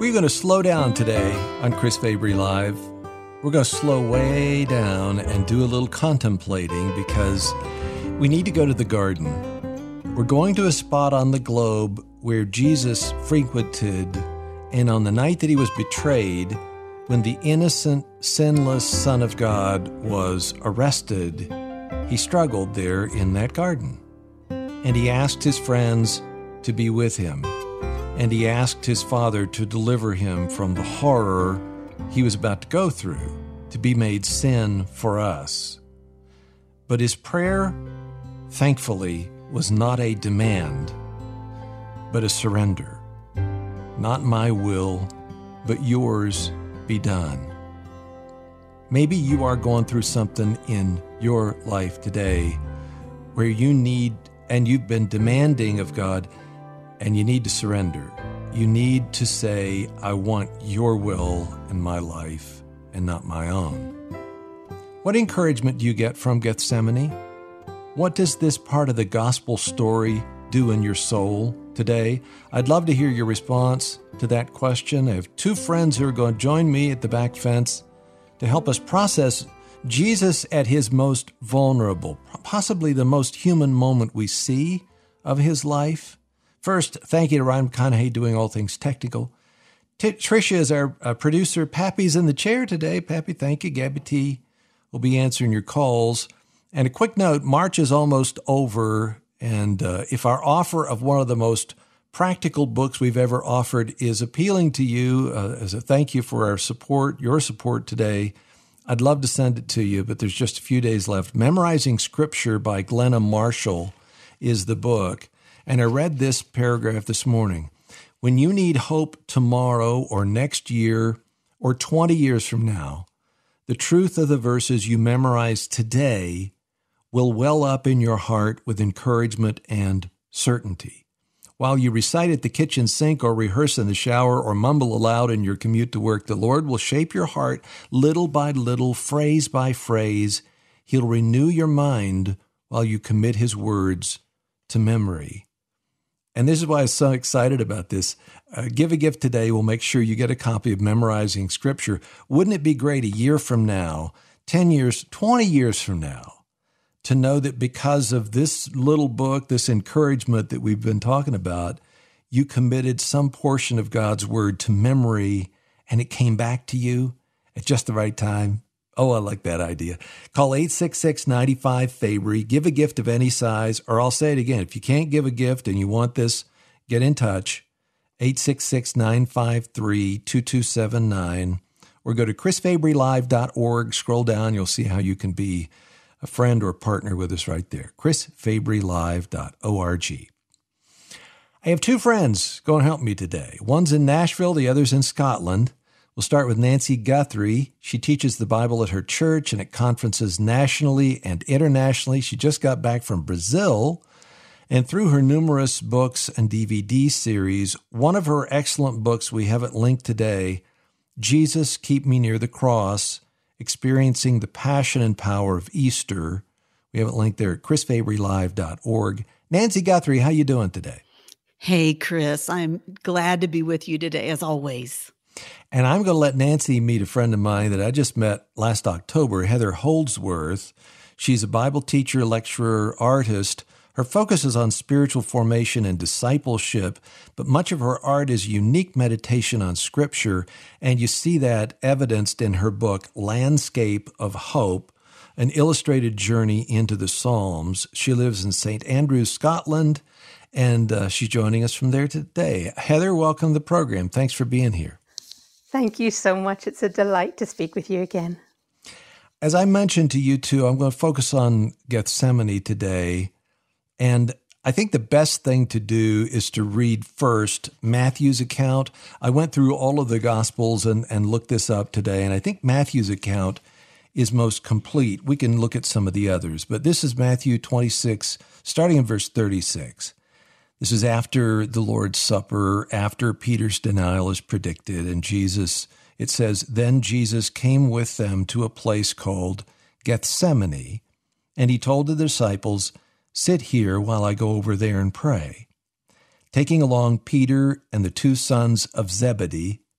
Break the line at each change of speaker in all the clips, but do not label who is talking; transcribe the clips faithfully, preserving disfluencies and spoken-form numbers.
We're going to slow down today on Chris Fabry Live. We're going to slow way down and do a little contemplating because we need to go to the garden. We're going to a spot on the globe where Jesus frequented, and on the night that he was betrayed, when the innocent, sinless Son of God was arrested, he struggled there in that garden. And he asked his friends to be with him. And he asked his Father to deliver him from the horror he was about to go through, to be made sin for us. But his prayer, thankfully, was not a demand, but a surrender. Not my will, but yours be done. Maybe you are going through something in your life today where you need, and you've been demanding of God, and you need to surrender. You need to say, I want your will in my life and not my own. What encouragement do you get from Gethsemane? What does this part of the gospel story do in your soul today? I'd love to hear your response to that question. I have two friends who are going to join me at the back fence to help us process Jesus at his most vulnerable, possibly the most human moment we see of his life. First, thank you to Ryan McConaughey doing all things technical. T- Tricia is our uh, producer. Pappy's in the chair today. Pappy, thank you. Gabby T will be answering your calls. And a quick note, March is almost over. And uh, if our offer of one of the most practical books we've ever offered is appealing to you uh, as a thank you for our support, your support today, I'd love to send it to you, but there's just a few days left. Memorizing Scripture by Glenna Marshall is the book. And I read this paragraph this morning. When you need hope tomorrow or next year or twenty years from now, the truth of the verses you memorize today will well up in your heart with encouragement and certainty. While you recite at the kitchen sink or rehearse in the shower or mumble aloud in your commute to work, the Lord will shape your heart little by little, phrase by phrase. He'll renew your mind while you commit his words to memory. And this is why I'm so excited about this. Uh, Give a Gift today will make sure you get a copy of Memorizing Scripture. Wouldn't it be great a year from now, ten years, twenty years from now, to know that because of this little book, this encouragement that we've been talking about, you committed some portion of God's Word to memory and it came back to you at just the right time? Oh, I like that idea. Call eight six six, nine five, Fabry. Give a gift of any size, or I'll say it again. If you can't give a gift and you want this, get in touch. eight six six, nine five three, two two seven nine. Or go to chris fabry live dot org. Scroll down. You'll see how you can be a friend or a partner with us right there. chris fabry live dot org. I have two friends going to help me today. One's in Nashville. The other's in Scotland. We'll start with Nancy Guthrie. She teaches the Bible at her church and at conferences nationally and internationally. She just got back from Brazil, and through her numerous books and D V D series, one of her excellent books we haven't linked today, Jesus, Keep Me Near the Cross, Experiencing the Passion and Power of Easter. We have it linked there at chris fabry live dot org. Nancy Guthrie, how you doing today?
Hey, Chris. I'm glad to be with you today, as always.
And I'm going to let Nancy meet a friend of mine that I just met last October, Heather Holdsworth. She's a Bible teacher, lecturer, artist. Her focus is on spiritual formation and discipleship, but much of her art is unique meditation on Scripture, and you see that evidenced in her book, Landscape of Hope, an illustrated journey into the Psalms. She lives in Saint Andrews, Scotland, and uh, she's joining us from there today. Heather, welcome to the program. Thanks for being here.
Thank you so much. It's a delight to speak with you again.
As I mentioned to you two, I'm going to focus on Gethsemane today. And I think the best thing to do is to read first Matthew's account. I went through all of the Gospels and, and looked this up today, and I think Matthew's account is most complete. We can look at some of the others, but this is Matthew twenty-six, starting in verse thirty-six. This is after the Lord's Supper, after Peter's denial is predicted, and Jesus, it says, then Jesus came with them to a place called Gethsemane, and he told the disciples, sit here while I go over there and pray. Taking along Peter and the two sons of Zebedee,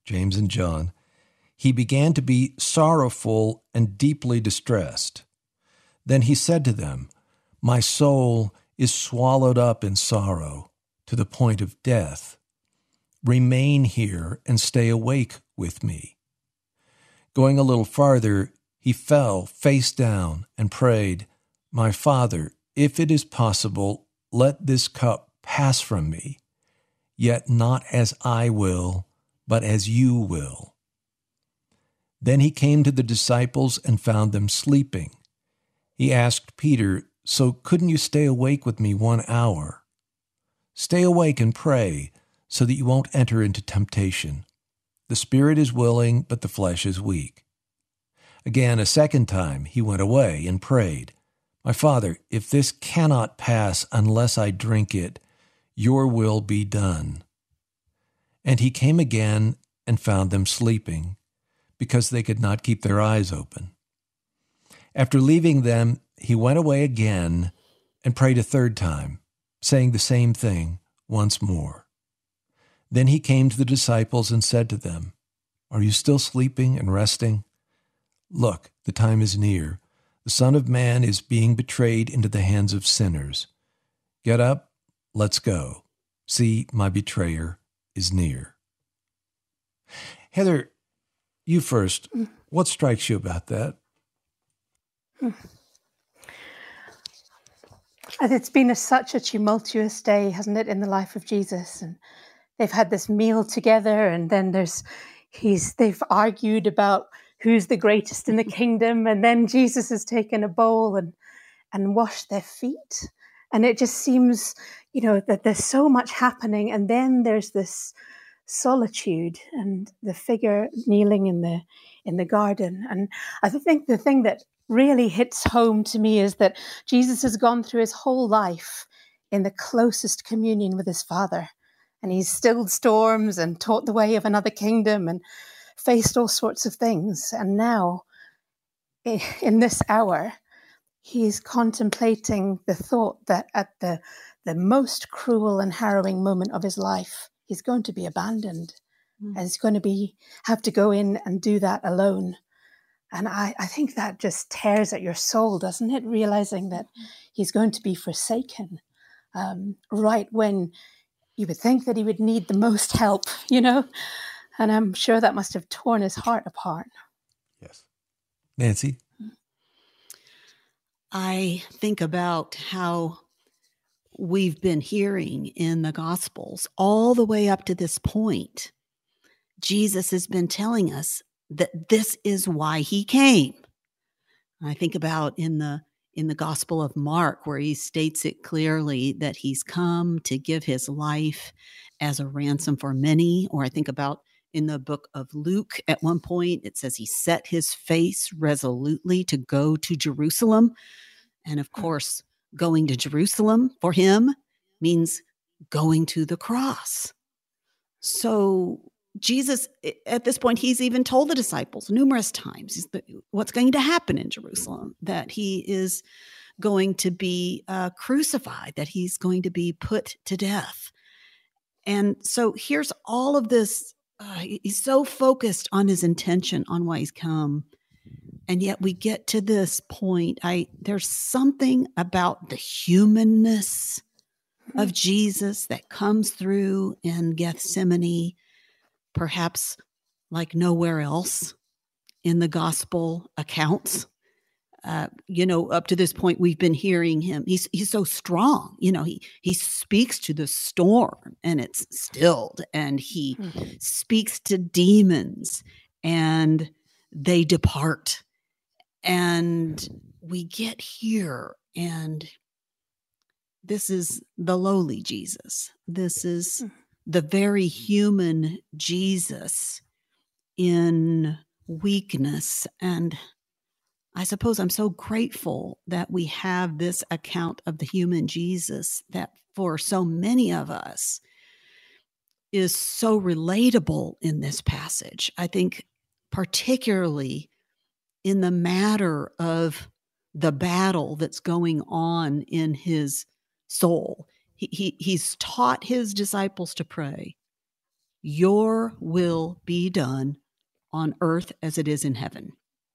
James and John, he began to be sorrowful and deeply distressed. Then he said to them, "My soul is swallowed up in sorrow to the point of death. Remain here and stay awake with me." Going a little farther, he fell face down and prayed, "My Father, if it is possible, let this cup pass from me, yet not as I will, but as you will." Then he came to the disciples and found them sleeping. He asked Peter, "So couldn't you stay awake with me one hour? Stay awake and pray, so that you won't enter into temptation. The spirit is willing, but the flesh is weak." Again, a second time, he went away and prayed, "My Father, if this cannot pass unless I drink it, your will be done." And he came again and found them sleeping, because they could not keep their eyes open. After leaving them, he went away again and prayed a third time, saying the same thing once more. Then he came to the disciples and said to them, "Are you still sleeping and resting? Look, the time is near. The Son of Man is being betrayed into the hands of sinners. Get up, let's go. See, my betrayer is near." Heather, you first. What strikes you about that?
It's been a, such a tumultuous day, hasn't it, in the life of Jesus? And they've had this meal together, and then there's he's they've argued about who's the greatest in the kingdom, and then Jesus has taken a bowl and and washed their feet. And it just seems, you know, that there's so much happening, and then there's this solitude and the figure kneeling in the in the garden. And I think the thing that really hits home to me is that Jesus has gone through his whole life in the closest communion with his Father, and he's stilled storms and taught the way of another kingdom and faced all sorts of things. And now, in this hour, he's contemplating the thought that at the the most cruel and harrowing moment of his life, he's going to be abandoned, mm. and he's going to be have to go in and do that alone. And I, I think that just tears at your soul, doesn't it? Realizing that he's going to be forsaken um, right when you would think that he would need the most help, you know? And I'm sure that must have torn his heart apart.
Yes. Nancy?
I think about how we've been hearing in the Gospels all the way up to this point. Jesus has been telling us that this is why he came. I think about in the in the Gospel of Mark, where he states it clearly that he's come to give his life as a ransom for many. Or I think about in the book of Luke, at one point, it says he set his face resolutely to go to Jerusalem. And of course, going to Jerusalem for him means going to the cross. So Jesus, at this point, he's even told the disciples numerous times what's going to happen in Jerusalem, that he is going to be uh, crucified, that he's going to be put to death. And so here's all of this. Uh, he's so focused on his intention, on why he's come. And yet we get to this point. I there's something about the humanness of Jesus that comes through in Gethsemane, perhaps like nowhere else in the gospel accounts. Uh, you know, up to this point, we've been hearing him. He's he's so strong. You know, he he speaks to the storm and it's stilled, and he mm-hmm. speaks to demons and they depart. And we get here, and this is the lowly Jesus. This is mm-hmm. the very human Jesus in weakness. And I suppose I'm so grateful that we have this account of the human Jesus that for so many of us is so relatable in this passage. I think particularly in the matter of the battle that's going on in his soul. He, he, he's taught his disciples to pray. your will be done on earth as it is in heaven.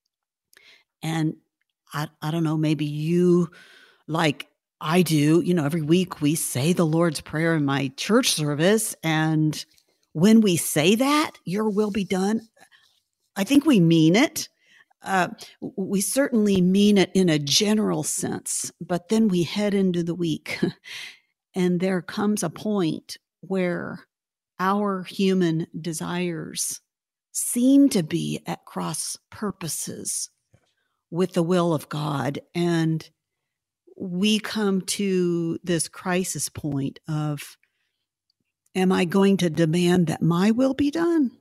And I, I don't know, maybe you, like I do, you know, every week we say the Lord's Prayer in my church service. And when we say that, your will be done, I think we mean it. Uh, we certainly mean it in a general sense, but then we head into the week and there comes a point where our human desires seem to be at cross purposes with the will of God. And we come to this crisis point of, am I going to demand that my will be done?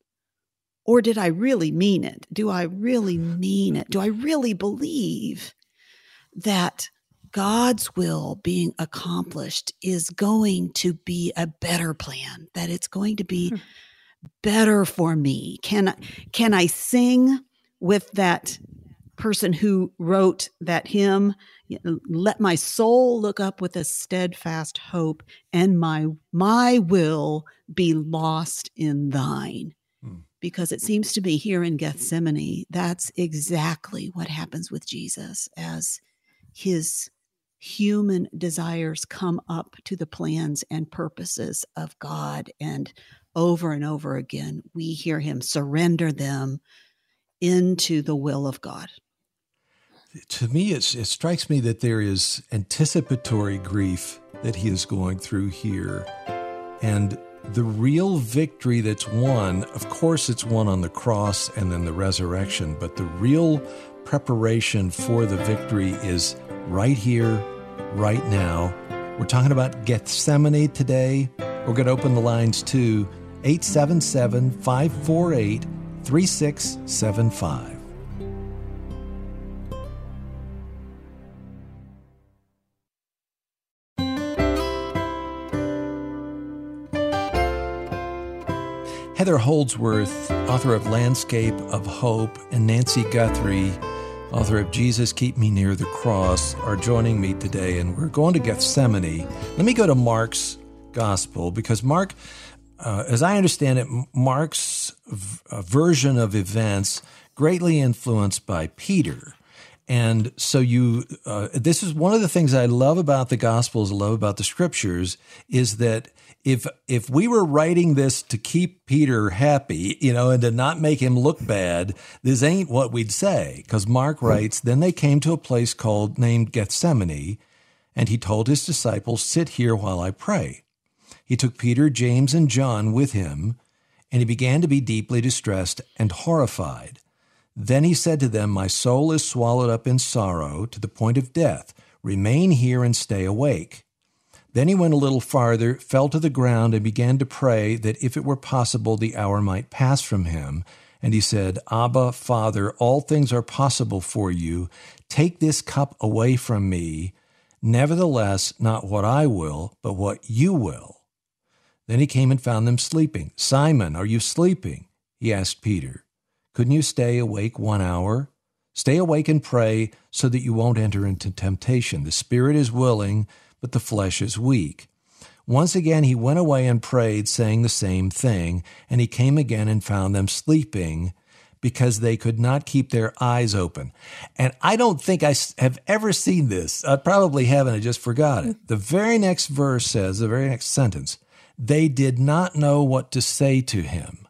Or did I really mean it? Do I really mean it? Do I really believe that God's will being accomplished is going to be a better plan, that it's going to be better for me? Can, can I sing with that person who wrote that hymn, let my soul look up with a steadfast hope, and my, my will be lost in thine? Because it seems to be here in Gethsemane, that's exactly what happens with Jesus as his human desires come up to the plans and purposes of God. And over and over again, we hear him surrender them into the will of God.
To me, it's, it strikes me that there is anticipatory grief that he is going through here. And the real victory that's won, of course, it's won on the cross and then the resurrection, but the real preparation for the victory is right here, right now. We're talking about Gethsemane today. We're going to open the lines to eight seven seven, five four eight, three six seven five. Heather Holdsworth, author of Landscape of Hope, and Nancy Guthrie, author of Jesus, Keep Me Near the Cross, are joining me today, and we're going to Gethsemane. Let me go to Mark's Gospel, because Mark, uh, as I understand it, Mark's v- version of events greatly influenced by Peter. And so you, uh, this is one of the things I love about the Gospels, I love about the Scriptures, is that If if we were writing this to keep Peter happy, you know, and to not make him look bad, this ain't what we'd say. Because Mark writes, then they came to a place called named Gethsemane, and he told his disciples, sit here while I pray. He took Peter, James, and John with him, and he began to be deeply distressed and horrified. Then he said to them, my soul is swallowed up in sorrow to the point of death. Remain here and stay awake. Then he went a little farther, fell to the ground, and began to pray that if it were possible, the hour might pass from him. And he said, Abba, Father, all things are possible for you. Take this cup away from me. Nevertheless, not what I will, but what you will. Then he came and found them sleeping. Simon, are you sleeping? He asked Peter. Couldn't you stay awake one hour? Stay awake and pray so that you won't enter into temptation. The spirit is willing, but the flesh is weak. Once again he went away and prayed, saying the same thing, and he came again and found them sleeping because they could not keep their eyes open. And I don't think I have ever seen this. I probably haven't, I just forgot it. The very next verse says, the very next sentence, they did not know what to say to him.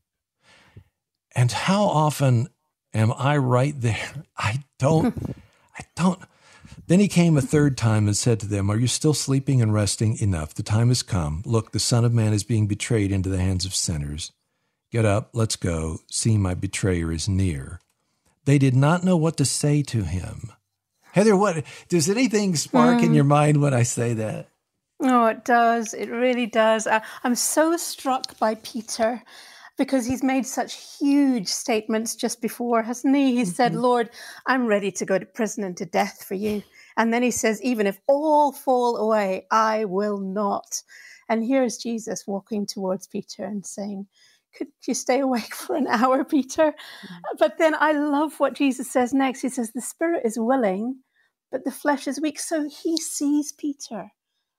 And how often am I right there? I don't, I don't. Then he came a third time and said to them, are you still sleeping and resting? Enough, the time has come. Look, the Son of Man is being betrayed into the hands of sinners. Get up, let's go. See, my betrayer is near. They did not know what to say to him. Heather, what does anything spark mm. in your mind when I say that?
Oh, it does. It really does. I, I'm so struck by Peter, because he's made such huge statements just before, hasn't he? He mm-hmm. said, Lord, I'm ready to go to prison and to death for you. And then he says, even if all fall away, I will not. And here's Jesus walking towards Peter and saying, could you stay awake for an hour, Peter? Mm-hmm. But then I love what Jesus says next. He says, the spirit is willing, but the flesh is weak. So he sees Peter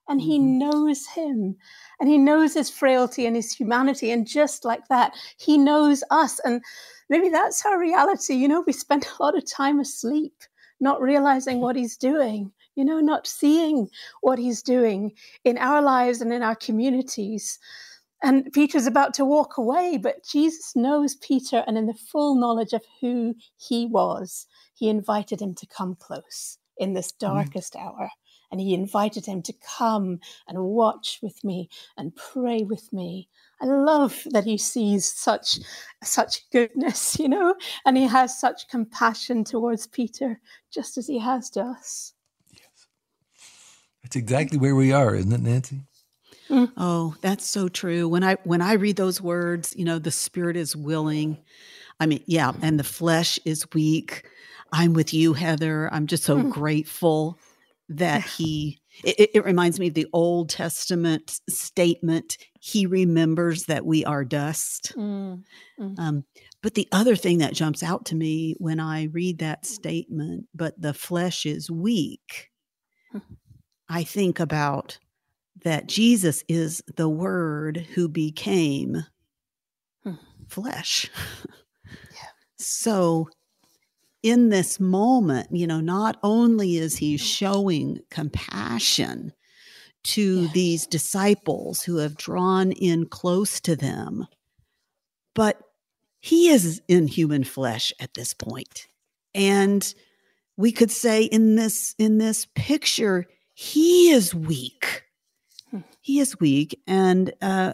And he
Mhm.
knows him, and he knows his frailty and his humanity. And just like that, he knows us. And maybe that's our reality. You know, we spend a lot of time asleep, not realizing what he's doing, you know, not seeing what he's doing in our lives and in our communities. And Peter's about to walk away, but Jesus knows Peter, and in the full knowledge of who he was, he invited him to come close in this darkest mm. hour. And he invited him to come and watch with me and pray with me. I love that he sees such, such goodness, you know, and he has such compassion towards Peter, just as he has to us.
Yes. That's exactly where we are, isn't it, Nancy?
Mm. Oh, that's so true. When I when I read those words, you know, the spirit is willing. I mean, yeah, and the flesh is weak. I'm with you, Heather. I'm just so mm. grateful that he, it, it reminds me of the Old Testament statement, he remembers that we are dust. Mm, mm. Um, but the other thing that jumps out to me when I read that statement, but the flesh is weak, mm. I think about that Jesus is the Word who became mm. flesh. Yeah. So in this moment, you know, not only is he showing compassion to yes. these disciples who have drawn in close to them, but he is in human flesh at this point. And we could say in this, in this picture, he is weak. He is weak. And, uh,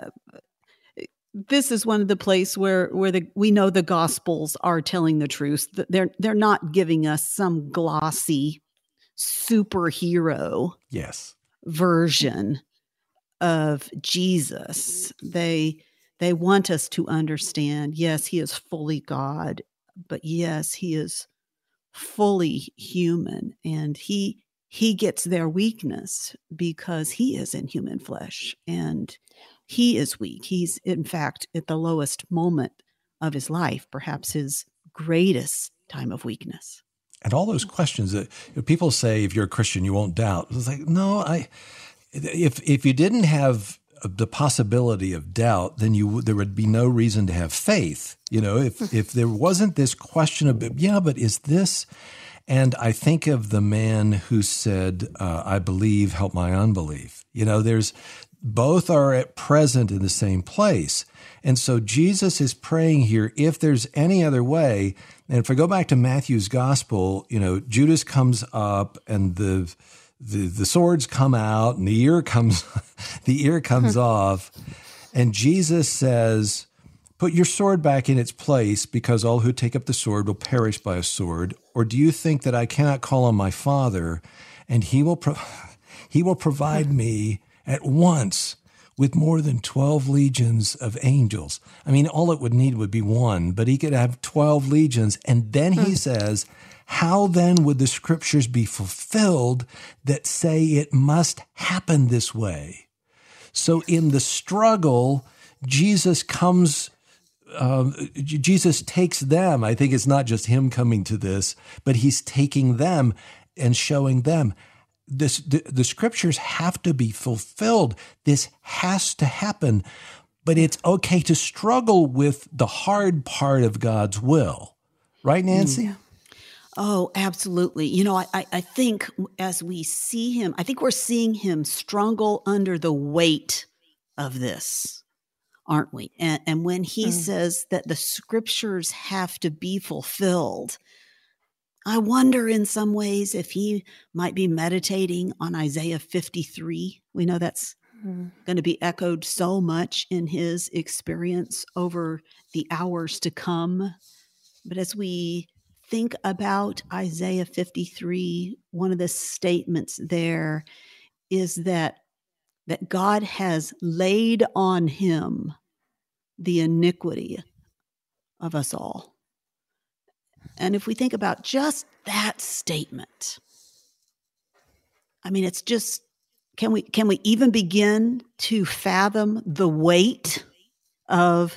this is one of the places where, where the, we know the Gospels are telling the truth. They're, they're not giving us some glossy superhero
yes.
version of Jesus. They, they want us to understand, yes, he is fully God, but yes, he is fully human, and he, he gets their weakness because he is in human flesh, and he is weak. He's, in fact, at the lowest moment of his life, perhaps his greatest time of weakness.
And all those questions that you know, people say, if you're a Christian, you won't doubt. It's like, no, I, if, if you didn't have the possibility of doubt, then you there would be no reason to have faith. You know, if, if there wasn't this question of, yeah, but is this, and I think of the man who said, uh, I believe, help my unbelief. You know, there's, both are at present in the same place. And so Jesus is praying here, if there's any other way. And if I go back to Matthew's gospel, you know, Judas comes up and the the, the swords come out and the ear comes the ear comes off. And Jesus says, put your sword back in its place, because all who take up the sword will perish by a sword. Or do you think that I cannot call on my Father, and he will pro- he will provide me at once with more than twelve legions of angels? I mean, all it would need would be one, but he could have twelve legions. And then he says, how then would the scriptures be fulfilled that say it must happen this way? So in the struggle, Jesus comes, um, Jesus takes them. I think it's not just him coming to this, but he's taking them and showing them. This, the, the scriptures have to be fulfilled. This has to happen, but it's okay to struggle with the hard part of God's will. Right, Nancy?
Mm. Oh, absolutely. You know, I, I think as we see him, I think we're seeing him struggle under the weight of this, aren't we? And, and when he mm. says that the scriptures have to be fulfilled, I wonder in some ways if he might be meditating on Isaiah fifty-three. We know that's mm. going to be echoed so much in his experience over the hours to come. But as we think about Isaiah fifty-three, one of the statements there is that, that God has laid on him the iniquity of us all. And if we think about just that statement, I mean, it's just, can we can we even begin to fathom the weight of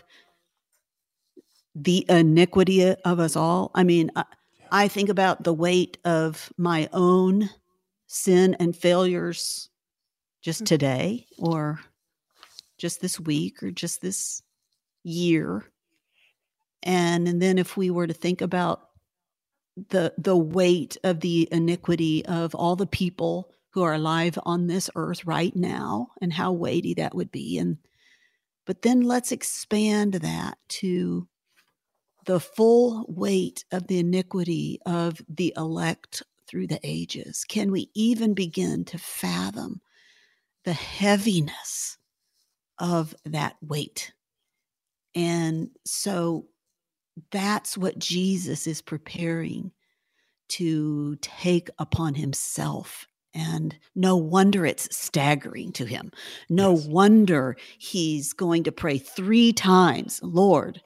the iniquity of us all? I mean, I, I think about the weight of my own sin and failures just today or just this week or just this year. And, and then if we were to think about the the weight of the iniquity of all the people who are alive on this earth right now and how weighty that would be. And but then let's expand that to the full weight of the iniquity of the elect through the ages. Can we even begin to fathom the heaviness of that weight? And so that's what Jesus is preparing to take upon himself. And no wonder it's staggering to him. No yes. wonder he's going to pray three times, Lord,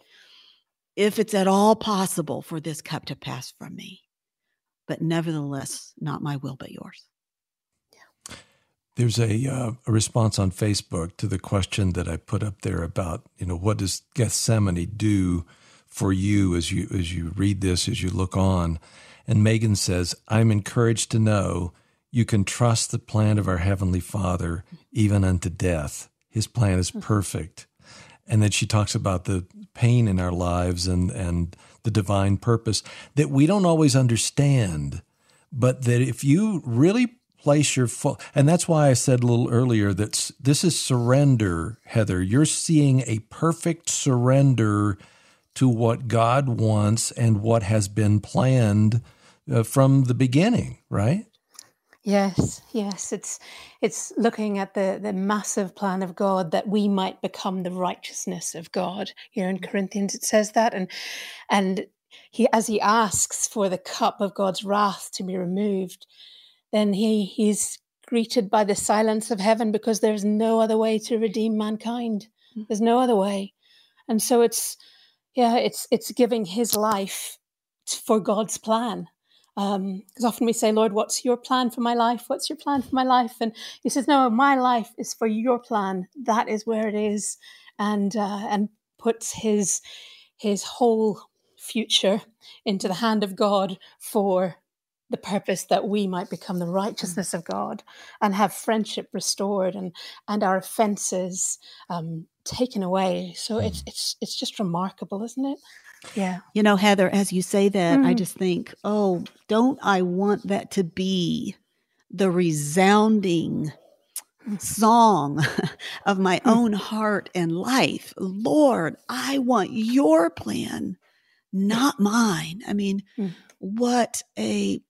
if it's at all possible for this cup to pass from me, but nevertheless, not my will, but yours.
Yeah. There's a, uh, a response on Facebook to the question that I put up there about, you know, what does Gethsemane do for you as you as you read this, as you look on? And Megan says, I'm encouraged to know you can trust the plan of our Heavenly Father even unto death. His plan is perfect. And then she talks about the pain in our lives and, and the divine purpose that we don't always understand, but that if you really place your full, and that's why I said a little earlier that this is surrender, Heather. You're seeing a perfect surrender to what God wants and what has been planned uh, from the beginning, right?
Yes, yes. It's it's looking at the, the massive plan of God that we might become the righteousness of God. You know, in Corinthians it says that, and and he as he asks for the cup of God's wrath to be removed, then he he's greeted by the silence of heaven because there's no other way to redeem mankind. There's no other way, and so it's yeah, it's it's giving his life for God's plan. Because um, often we say, Lord, what's your plan for my life? What's your plan for my life? And he says, no, my life is for your plan. That is where it is. And uh, and puts his his whole future into the hand of God for the purpose that we might become the righteousness of God and have friendship restored and and our offenses um, taken away. So it's it's it's just remarkable, isn't it? Yeah.
You know, Heather, as you say that, mm. I just think, oh, don't I want that to be the resounding song of my mm. own heart and life? Lord, I want your plan, not mine. I mean, mm. what a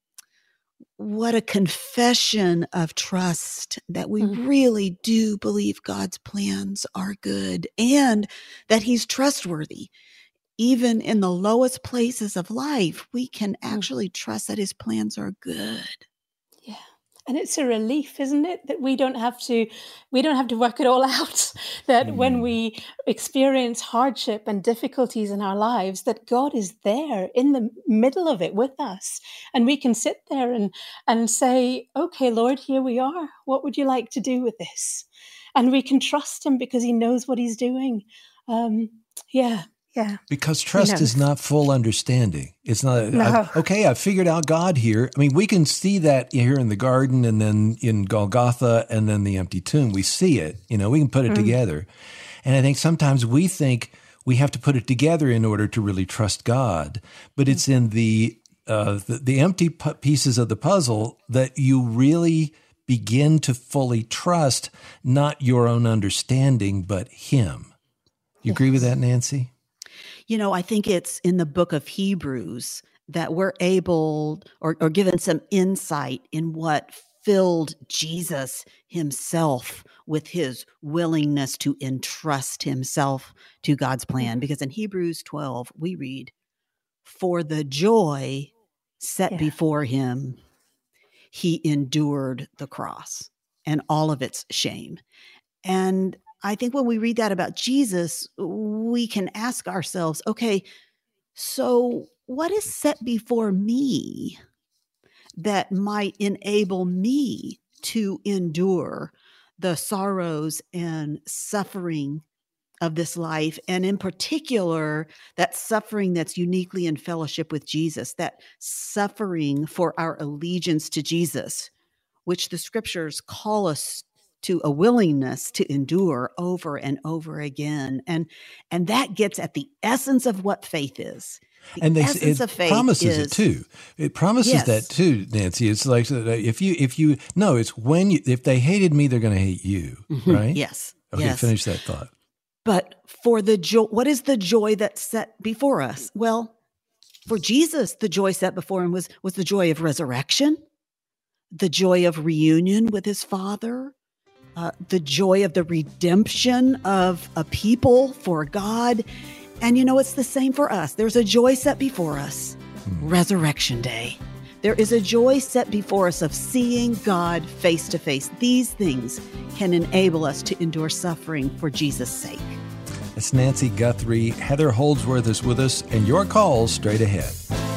what a confession of trust that we mm. really do believe God's plans are good and that he's trustworthy. Even in the lowest places of life, we can actually trust that his plans are good.
Yeah. And it's a relief, isn't it? That we don't have to, we don't have to work it all out. That mm. when we experience hardship and difficulties in our lives, that God is there in the middle of it with us. And we can sit there and, and say, okay, Lord, here we are. What would you like to do with this? And we can trust him because he knows what he's doing. Um, yeah. Yeah.
Because trust is not full understanding. It's not,
no.
I've, okay, I figured out God here. I mean, we can see that here in the garden and then in Golgotha and then the empty tomb. We see it, you know, we can put it mm. together. And I think sometimes we think we have to put it together in order to really trust God. But mm. it's in the, uh, the, the empty pu- pieces of the puzzle that you really begin to fully trust, not your own understanding, but him. You yes. agree with that, Nancy?
You know, I think it's in the book of Hebrews that we're able or, or given some insight in what filled Jesus himself with his willingness to entrust himself to God's plan. Because in Hebrews twelve, we read, for the joy set yeah. before him, he endured the cross and all of its shame. And I think when we read that about Jesus, we can ask ourselves, okay, so what is set before me that might enable me to endure the sorrows and suffering of this life? And in particular, that suffering that's uniquely in fellowship with Jesus, that suffering for our allegiance to Jesus, which the scriptures call us to a willingness to endure over and over again. And, and that gets at the essence of what faith is. The
and they,
essence
it
of faith
promises
is,
it too. It promises
yes.
that too, Nancy. It's like if you, if you, no, it's when you, if they hated me, they're going to hate you,
mm-hmm.
right?
Yes.
Okay,
yes.
finish that thought.
But for the joy, what is the joy that's set before us? Well, for Jesus, the joy set before him was, was the joy of resurrection, the joy of reunion with his Father, uh, the joy of the redemption of a people for God. And you know, it's the same for us. There's a joy set before us, hmm. Resurrection Day. There is a joy set before us of seeing God face to face. These things can enable us to endure suffering for Jesus' sake.
It's Nancy Guthrie. Heather Holdsworth is with us, and your calls straight ahead.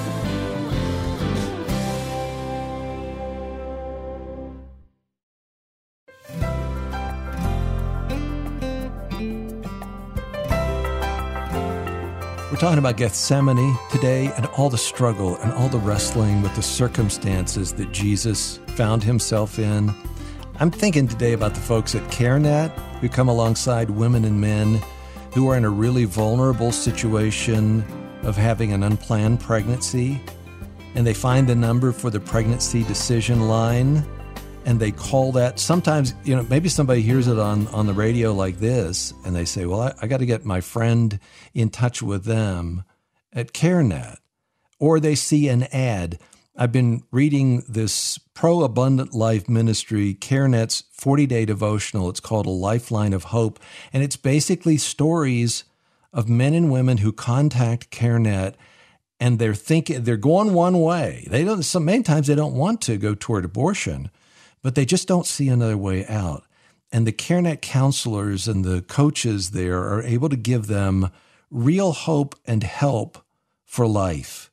We're talking about Gethsemane today and all the struggle and all the wrestling with the circumstances that Jesus found himself in. I'm thinking today about the folks at CareNet who come alongside women and men who are in a really vulnerable situation of having an unplanned pregnancy, and they find the number for the pregnancy decision line, and they call that. Sometimes, you know, maybe somebody hears it on, on the radio like this, and they say, well, I, I got to get my friend in touch with them at CareNet. Or they see an ad. I've been reading this Pro-Abundant Life Ministry, CareNet's forty-day devotional. It's called A Lifeline of Hope, and it's basically stories of men and women who contact CareNet, and they're thinking they're going one way. They don't. So many times they don't want to go toward abortion, but they just don't see another way out. And the CareNet counselors and the coaches there are able to give them real hope and help for life.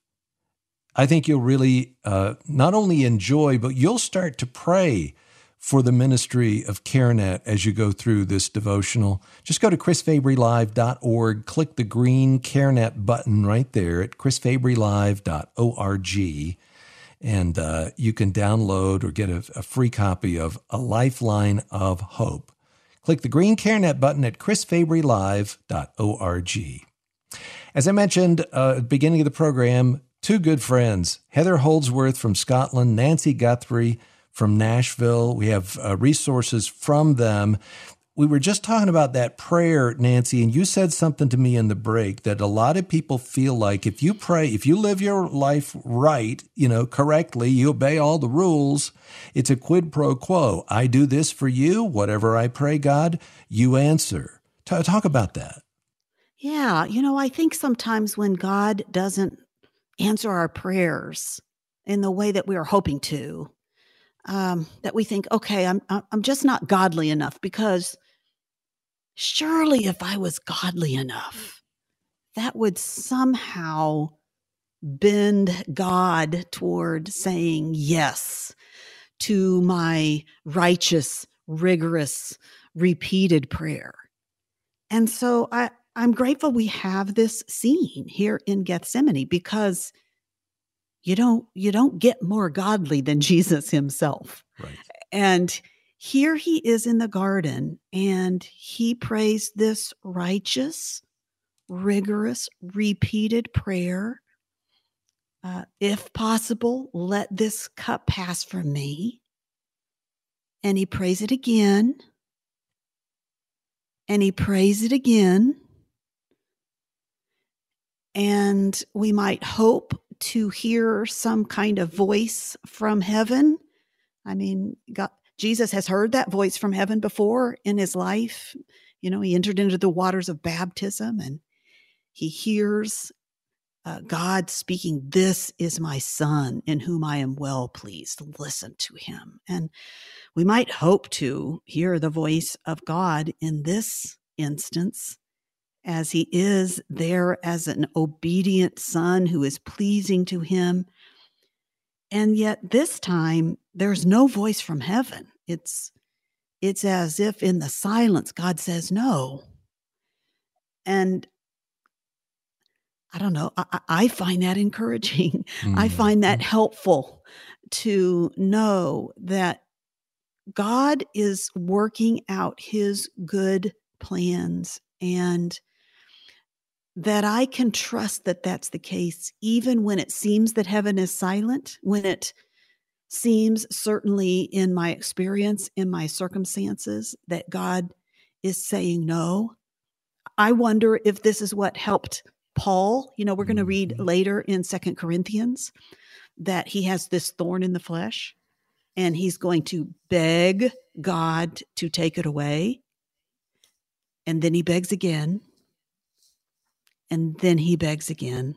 I think you'll really uh, not only enjoy, but you'll start to pray for the ministry of CareNet as you go through this devotional. Just go to chris fabry live dot org, click the green CareNet button right there at chris fabry live dot org, and uh, you can download or get a, a free copy of A Lifeline of Hope. Click the green CareNet button at chris fabry live dot org. As I mentioned uh, at the beginning of the program, two good friends, Heather Holdsworth from Scotland, Nancy Guthrie from Nashville. We have uh, resources from them. We were just talking about that prayer, Nancy, and you said something to me in the break that a lot of people feel like if you pray, if you live your life right, you know, correctly, you obey all the rules, it's a quid pro quo. I do this for you. Whatever I pray, God, you answer. T- talk about that.
Yeah. You know, I think sometimes when God doesn't answer our prayers in the way that we are hoping to, um, that we think, okay, I'm I'm just not godly enough, because surely if I was godly enough, that would somehow bend God toward saying yes to my righteous, rigorous, repeated prayer. And so I, I'm grateful we have this scene here in Gethsemane, because you don't you don't get more godly than Jesus himself.
Right.
And here he is in the garden, and he prays this righteous, rigorous, repeated prayer. Uh, if possible, let this cup pass from me. And he prays it again. And he prays it again. And we might hope to hear some kind of voice from heaven. I mean, God, Jesus has heard that voice from heaven before in his life. You know, he entered into the waters of baptism, and he hears uh, God speaking, "This is my son in whom I am well pleased. Listen to him." And we might hope to hear the voice of God in this instance, as he is there as an obedient son who is pleasing to him. And yet this time, there's no voice from heaven. It's, it's as if in the silence, God says no. And I don't know, I, I find that encouraging. Mm-hmm. I find that helpful to know that God is working out his good plans, and that I can trust that that's the case, even when it seems that heaven is silent, when it seems, certainly in my experience, in my circumstances, that God is saying no. I wonder if this is what helped Paul. You know, we're going to read later in Second Corinthians that he has this thorn in the flesh, and he's going to beg God to take it away. And then he begs again. And then he begs again.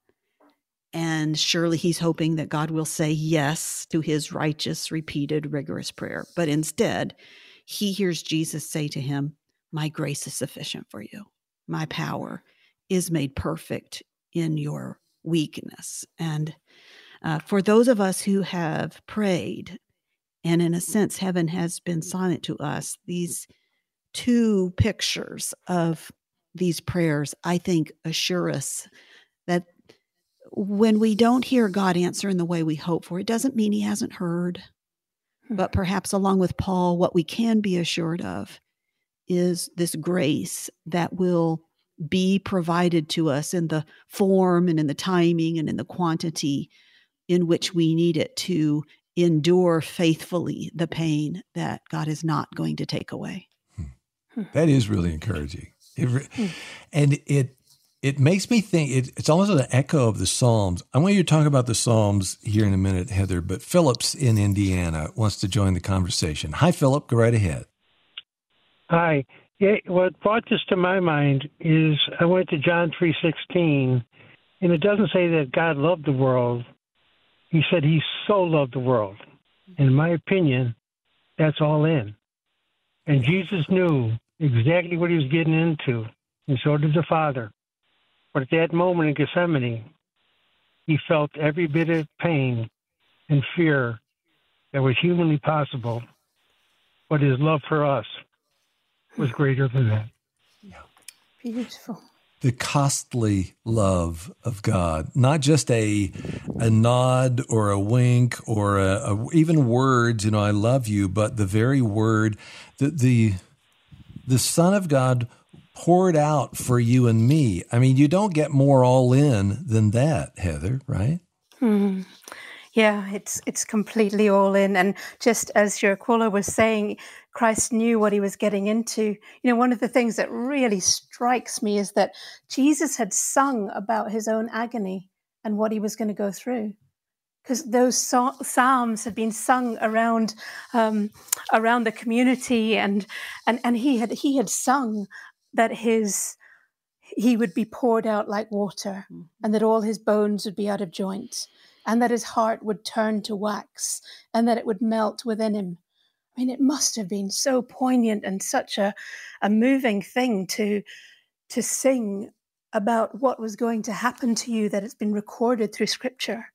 And surely he's hoping that God will say yes to his righteous, repeated, rigorous prayer. But instead, he hears Jesus say to him, "My grace is sufficient for you. My power is made perfect in your weakness." And uh, for those of us who have prayed, and in a sense, heaven has been silent to us, these two pictures of these prayers, I think, assure us that when we don't hear God answer in the way we hope for, it doesn't mean he hasn't heard. But perhaps along with Paul, what we can be assured of is this grace that will be provided to us in the form and in the timing and in the quantity in which we need it to endure faithfully the pain that God is not going to take away.
That is really encouraging. It re- and it it makes me think, it, it's almost an echo of the Psalms. I want you to talk about the Psalms here in a minute, Heather, but Philip's in Indiana wants to join the conversation. Hi, Philip. Go right ahead.
Hi. Yeah, what brought this to my mind is I went to John three sixteen, and it doesn't say that God loved the world. He said he so loved the world. In my opinion, that's all in. And Jesus knew exactly what he was getting into, and so did the Father. But at that moment in Gethsemane, he felt every bit of pain and fear that was humanly possible, but his love for us was greater than that.
Yeah.
Beautiful.
The costly love of God, not just a a nod or a wink or a, a, even words, you know, I love you, but the very word, the, the the Son of God poured out for you and me. I mean, you don't get more all in than that, Heather, right?
Hmm. Yeah, it's it's completely all in. And just as Jirakola was saying, Christ knew what he was getting into. You know, one of the things that really strikes me is that Jesus had sung about his own agony and what he was going to go through. Because those so- psalms had been sung around um, around the community, and and and he had he had sung that his he would be poured out like water, and that all his bones would be out of joint, and that his heart would turn to wax, and that it would melt within him. I mean, it must have been so poignant and such a, a moving thing to to sing about what was going to happen to you, that it's been recorded through Scripture.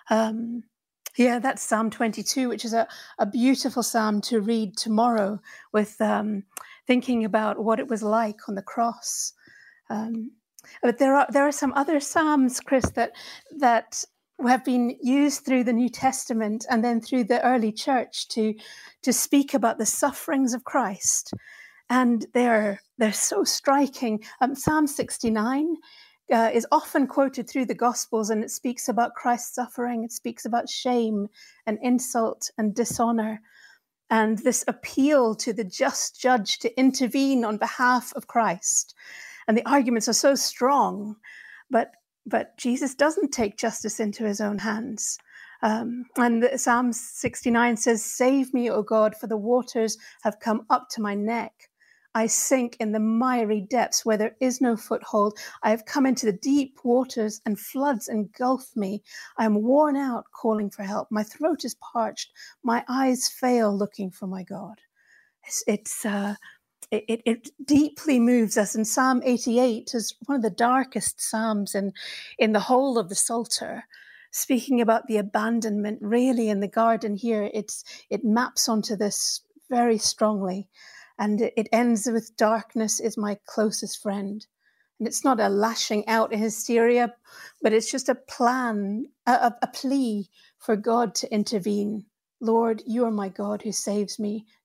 Um, yeah, that's Psalm twenty-two, which is a, a beautiful psalm to read tomorrow with um, thinking about what it was like on the cross. Um, but there are there are some other psalms, Chris, that that have been used through the New Testament and then through the early church to to speak about the sufferings of Christ, and they're they're so striking. Um, Psalm sixty-nine uh, is often quoted through the Gospels, and it speaks about Christ's suffering. It speaks about shame and insult and dishonor, and this appeal to the just judge to intervene on behalf of Christ. And the arguments are so strong, but but Jesus doesn't take justice into his own hands. Um, and the, Psalm sixty-nine says, "Save me, O God, for the waters have come up to my neck. I sink in the miry depths where there is no foothold. I have come into the deep waters, and floods engulf me. I am worn out calling for help. My throat is parched. My eyes fail looking for my God." It's, it's uh, It, it, it deeply moves us. And Psalm eighty-eight is one of the darkest psalms in, in the whole of the Psalter, speaking about the abandonment. Really, in the garden here, it's it maps onto this very strongly. And it, it ends with, "Darkness is my closest friend." And it's not a lashing out in hysteria, but it's just a plan, a, a plea for God to intervene. "Lord, you are my God who saves me.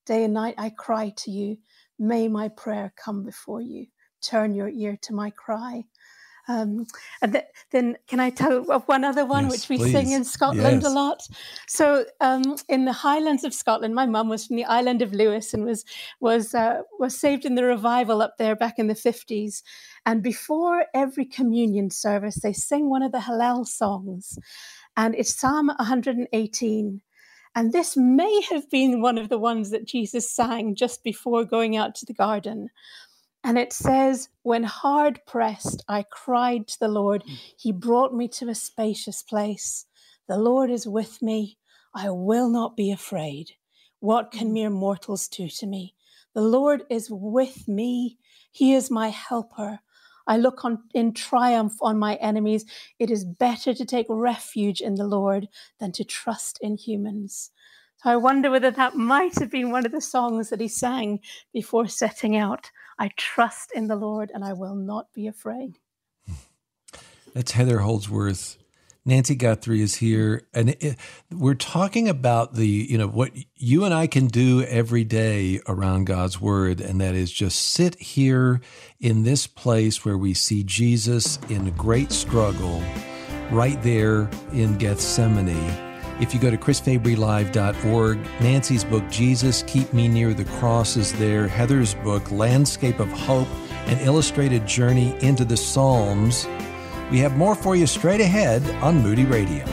Day and night I cry to you. May my prayer come before you. Turn your ear to my cry. Um, and th- then can I tell of one other one,
Yes,
which we
please.
sing in Scotland
Yes.
a lot? So um, in the Highlands of Scotland, my mum was from the island of Lewis and was was uh, was saved in the revival up there back in the fifties. And before every communion service, they sing one of the Hallel songs, and it's Psalm one hundred eighteen. And this may have been one of the ones that Jesus sang just before going out to the garden. And it says, when hard pressed, I cried to the Lord. He brought me to a spacious place. The Lord is with me. I will not be afraid. What can mere mortals do to me? The Lord is with me. He is my helper. I look on in triumph on my enemies. It is better to take refuge in the Lord than to trust in humans. So I wonder whether that might have been one of the songs that he sang before setting out. I trust in the Lord and I will not be afraid.
That's Heather Holdsworth. Nancy Guthrie is here. And it, we're talking about the, you know, what you and I can do every day around God's word. And that is just sit here in this place where we see Jesus in a great struggle right there in Gethsemane. If you go to chris fabry live dot org, Nancy's book, Jesus, Keep Me Near the Cross, is there. Heather's book, Landscape of Hope, An Illustrated Journey into the Psalms. We have more for you straight ahead on Moody Radio.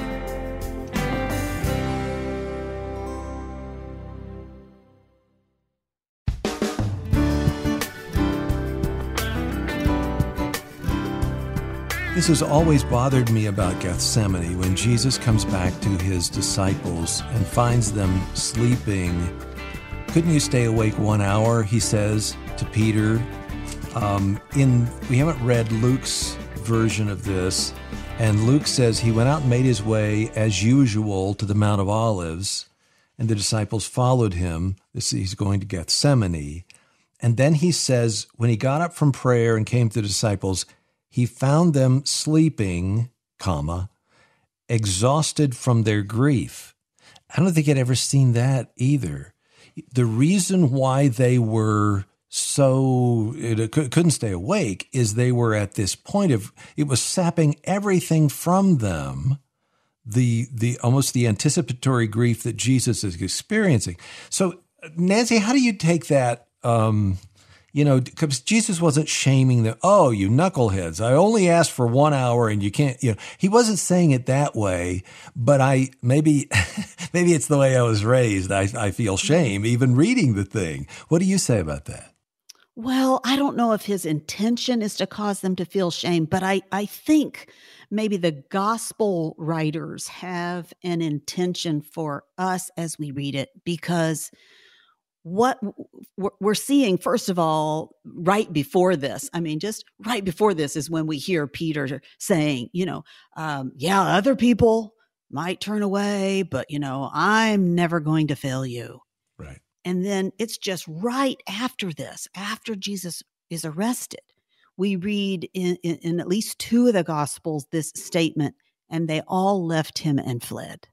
This has always bothered me about Gethsemane, when Jesus comes back to his disciples and finds them sleeping. Couldn't you stay awake one hour, he says to Peter. Um, in we haven't read Luke's version of this, and Luke says he went out and made his way as usual to the Mount of Olives, and the disciples followed him. This, he's going to Gethsemane. And then he says, when he got up from prayer and came to the disciples, he found them sleeping, comma, exhausted from their grief. I don't think I'd ever seen that either. The reason why they were so, it couldn't stay awake is they were at this point of, it was sapping everything from them, the the almost the anticipatory grief that Jesus is experiencing. So, Nancy, how do you take that? Um, You know, because Jesus wasn't shaming them. Oh, you knuckleheads. I only asked for one hour and you can't, you know, he wasn't saying it that way, but I, maybe, maybe it's the way I was raised. I, I feel shame even reading the thing. What do you say about that?
Well, I don't know if his intention is to cause them to feel shame, but I, I think maybe the gospel writers have an intention for us as we read it, because what we're seeing, first of all, right before this, I mean, just right before this is when we hear Peter saying, you know, um, yeah, other people might turn away, but, you know, I'm never going to fail you.
Right.
And then it's just right after this, after Jesus is arrested, we read in, in, in at least two of the Gospels this statement, and they all left him and fled.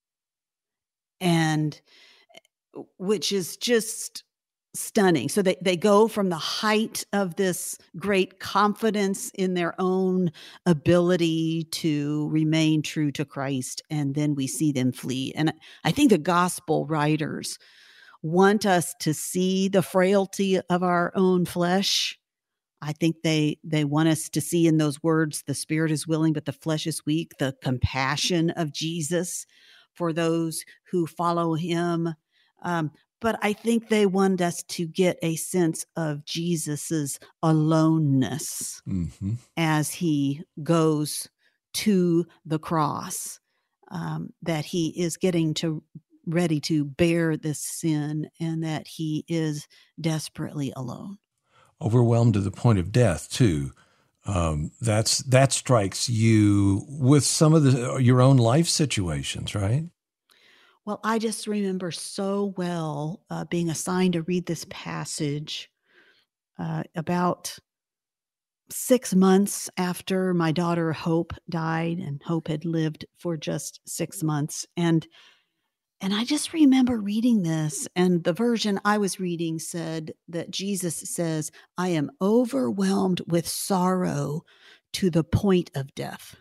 And which is just stunning. So they, they go from the height of this great confidence in their own ability to remain true to Christ, and then we see them flee. And I think the gospel writers want us to see the frailty of our own flesh. I think they they want us to see in those words, the spirit is willing, but the flesh is weak, the compassion of Jesus for those who follow him. Um, but I think they want us to get a sense of Jesus's aloneness
Mm-hmm.
as he goes to the cross, um, that he is getting to ready to bear this sin, and that he is desperately alone.
Overwhelmed to the point of death, too. Um, that's that strikes you with some of the your own life situations, right?
Well, I just remember so well uh, being assigned to read this passage uh, about six months after my daughter Hope died, and Hope had lived for just six months. And And I just remember reading this, and the version I was reading said that Jesus says, I am overwhelmed with sorrow to the point of death.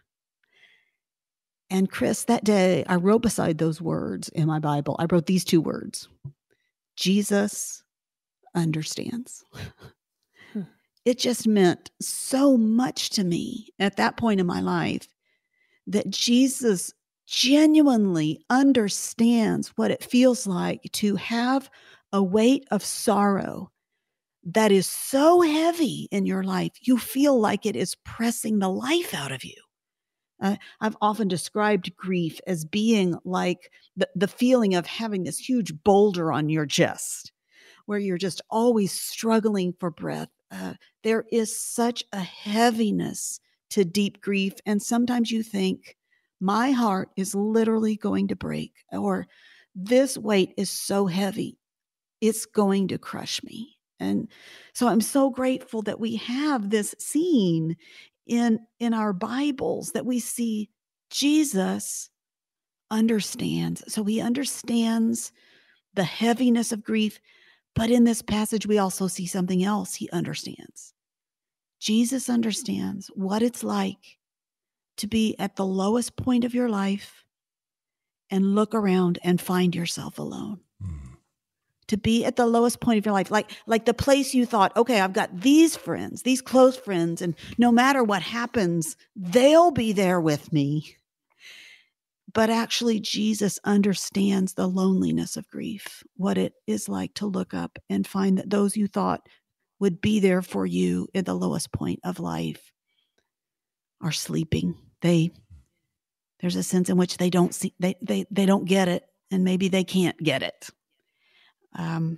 And Chris, that day I wrote beside those words in my Bible, I wrote these two words: Jesus understands.
Hmm.
It just meant so much to me at that point in my life that Jesus genuinely understands what it feels like to have a weight of sorrow that is so heavy in your life, you feel like it is pressing the life out of you. Uh, I've often described grief as being like the, the feeling of having this huge boulder on your chest, where you're just always struggling for breath. Uh, there is such a heaviness to deep grief. And sometimes you think, my heart is literally going to break, or this weight is so heavy, it's going to crush me. And so I'm so grateful that we have this scene in, in our Bibles, that we see Jesus understands. So he understands the heaviness of grief. But in this passage, we also see something else he understands. Jesus understands what it's like to be at the lowest point of your life and look around and find yourself alone. Mm. To be at the lowest point of your life, like, like the place you thought, okay, I've got these friends, these close friends, and no matter what happens, they'll be there with me. But actually, Jesus understands the loneliness of grief, what it is like to look up and find that those you thought would be there for you at the lowest point of life are sleeping. They, there's a sense in which they don't see, they, they, they don't get it, and maybe they can't get it. Um,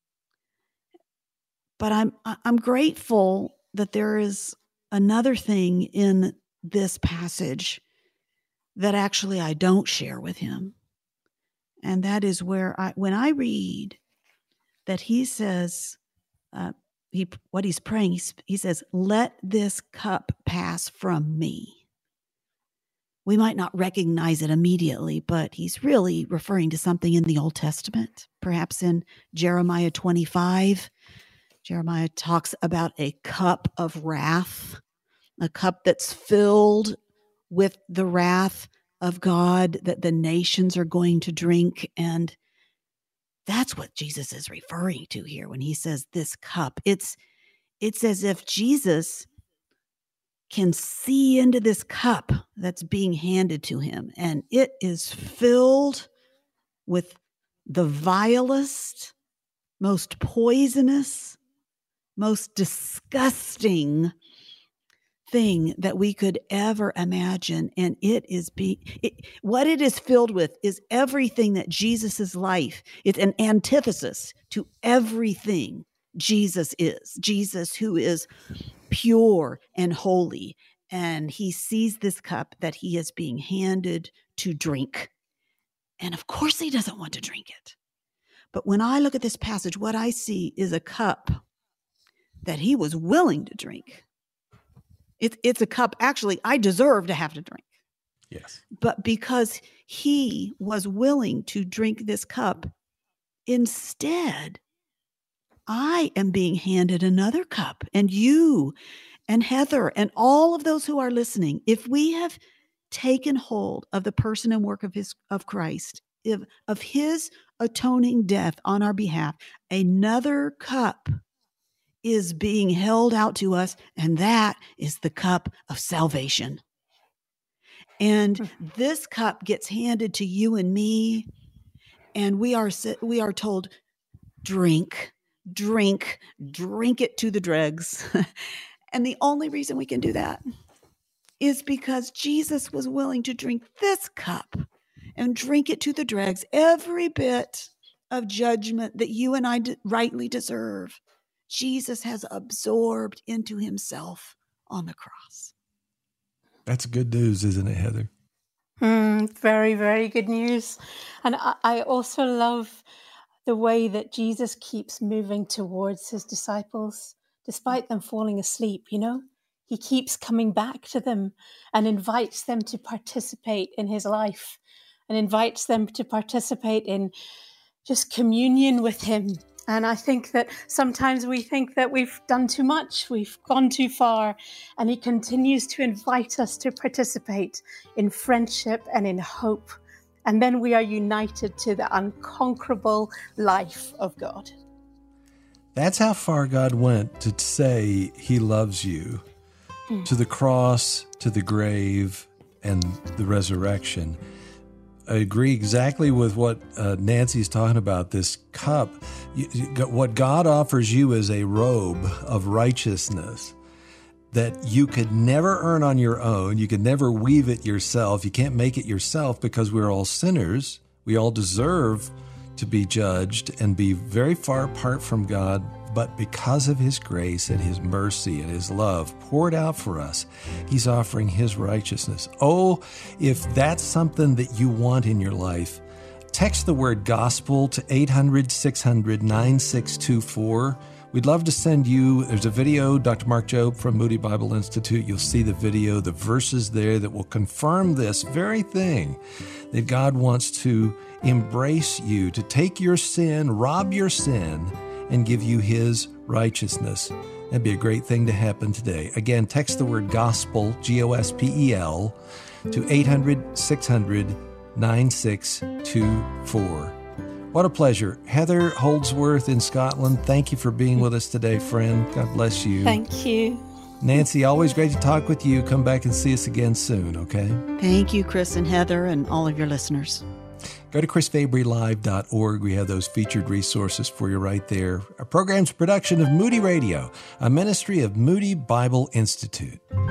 but I'm, I'm grateful that there is another thing in this passage that actually I don't share with him. And that is where I, when I read that he says, uh, he, what he's praying, he, he says, let this cup pass from me. We might not recognize it immediately, but he's really referring to something in the Old Testament, perhaps in Jeremiah twenty-five. Jeremiah talks about a cup of wrath, a cup that's filled with the wrath of God that the nations are going to drink. And that's what Jesus is referring to here when he says this cup. It's, it's as if Jesus can see into this cup that's being handed to him, and it is filled with the vilest, most poisonous, most disgusting thing that we could ever imagine. And it is be it, what it is filled with is everything that Jesus's life, it's an antithesis to everything Jesus is. Jesus, who is pure and holy, and he sees this cup that he is being handed to drink. And of course he doesn't want to drink it. But when I look at this passage, what I see is a cup that he was willing to drink. It, it's a cup, actually, I deserve to have to drink.
Yes.
But because he was willing to drink this cup, instead, I am being handed another cup. And you and Heather and all of those who are listening, if we have taken hold of the person and work of his of Christ, if, of his atoning death on our behalf, another cup is being held out to us, and that is the cup of salvation. And this cup gets handed to you and me, and we are we are told, drink, drink, drink it to the dregs. And the only reason we can do that is because Jesus was willing to drink this cup and drink it to the dregs, every bit of judgment that you and I d- rightly deserve. Jesus has absorbed into himself on the cross.
That's good news, isn't it, Heather?
Mm, very, very good news. And I, I also love the way that Jesus keeps moving towards his disciples, despite them falling asleep, you know? He keeps coming back to them and invites them to participate in his life. and invites them to participate in just communion with him. And I think that sometimes we think that we've done too much, we've gone too far, and he continues to invite us to participate in friendship and in hope. And then we are united to the unconquerable life of God.
That's how far God went to say he loves you, hmm. to the cross, to the grave, and the resurrection. I agree exactly with what uh, Nancy's talking about, this cup. You, you, what God offers you is a robe of righteousness that you could never earn on your own. You could never weave it yourself. You can't make it yourself because we're all sinners. We all deserve to be judged and be very far apart from God. But because of his grace and his mercy and his love poured out for us, he's offering his righteousness. Oh, if that's something that you want in your life, text the word gospel to eight hundred, six hundred, nine six two four. We'd love to send you, there's a video, Doctor Mark Jobe from Moody Bible Institute. You'll see the video, the verses there that will confirm this very thing, that God wants to embrace you, to take your sin, rob your sin, and give you his righteousness. That'd be a great thing to happen today. Again, text the word gospel, G O S P E L, to eight hundred, six hundred, nine six two four. What a pleasure. Heather Holdsworth in Scotland, thank you for being with us today, friend. God bless you.
Thank you.
Nancy, always great to talk with you. Come back and see us again soon, okay?
Thank you, Chris and Heather and all of your listeners.
Go to chris fabry live dot org. We have those featured resources for you right there. Our program's production of Moody Radio, a ministry of Moody Bible Institute.